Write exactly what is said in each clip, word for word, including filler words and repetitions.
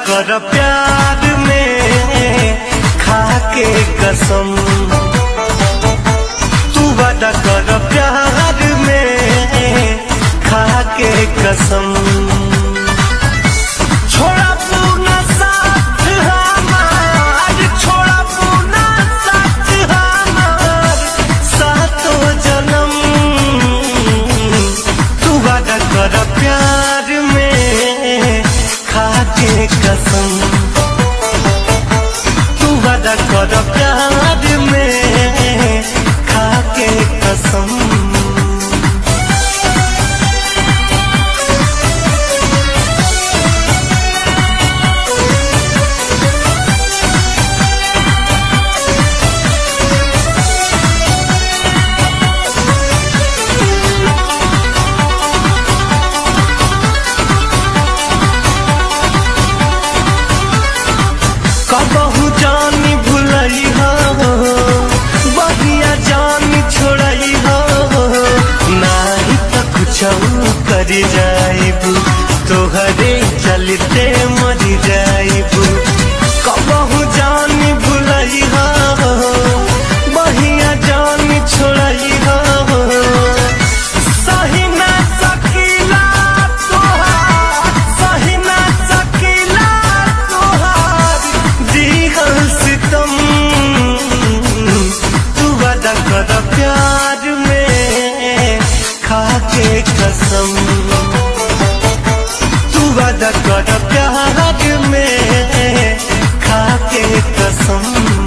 कर प्यार में खाके कसम, तू वादा कर प्यार में खाके कसम। छोड़ा पूना साथ हमार, छोड़ा पूना साथ हमार सातो जन्म, तू वादा कर प्यार में खाके कसम, तू वादा कर प्यार में खाके कसम। कबहू जानी भुलई हो, बहिया जानी छोड़ई हो, नाही तो कुछ कर जाइबू, तोहरे चलते मर जाइबू। कबहू जानी भुलई हो, बहिया जानी छोड़ई हो, सही ना सकीला तोहार, सही ना सकीला तोहार दिहल सितम, तू वादा कर प्यार में खाके कसम, तू वादा कर प्यार में खाके कसम।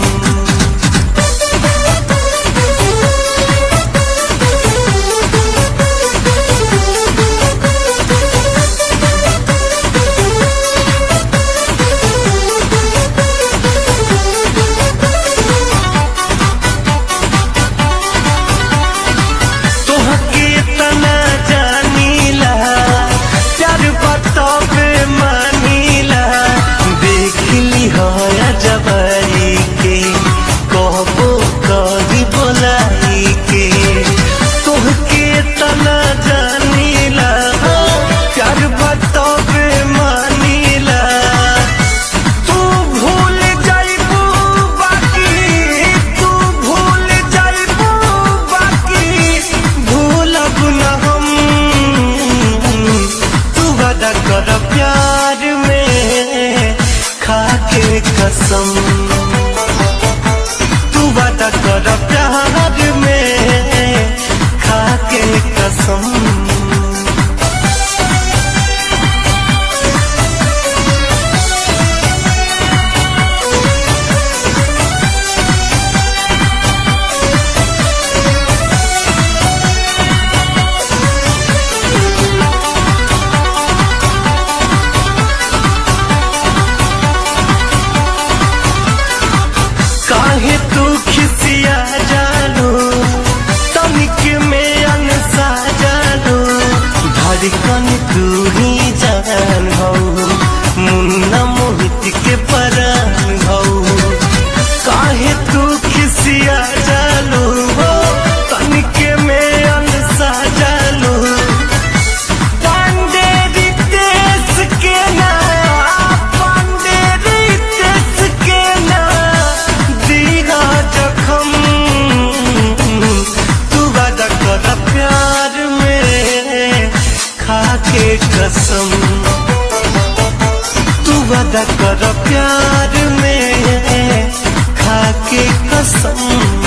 जबरी के कहबो कभी बोलाई के, तोहके तना जानीला प्यार बतबे मानीला, तू भूल जाइबू बाकी, तू भूल जाइबू बाकी भूलब न हम, तू वादा कर प्यार में खाके कसम, तू वादा कर प्यार में खाके कसम। काहे तू खिसिया जानो, तनिक में अनसा जानो, धड़कन तू ही जान हो, मुन्ना मोहित के परान हो। काहे तू खिसिया जानो, तनिक में अनसा जानो, पांडे रितेश के ना, पांडे रितेश के ना दिया जखम, तू वादा कर प्यार में खाके कसम, तू वादा कर प्यार में खाके कसम।